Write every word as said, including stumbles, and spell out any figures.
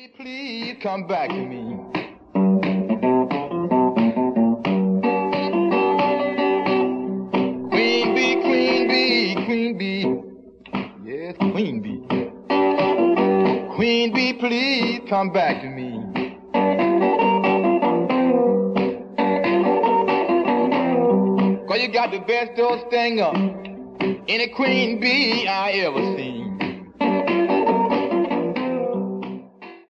bee, please come back to me. Queen bee, queen bee, queen bee. Yes, queen bee. Queen bee, please come back to me. Cause you got the best old stinger, any queen bee I ever seen.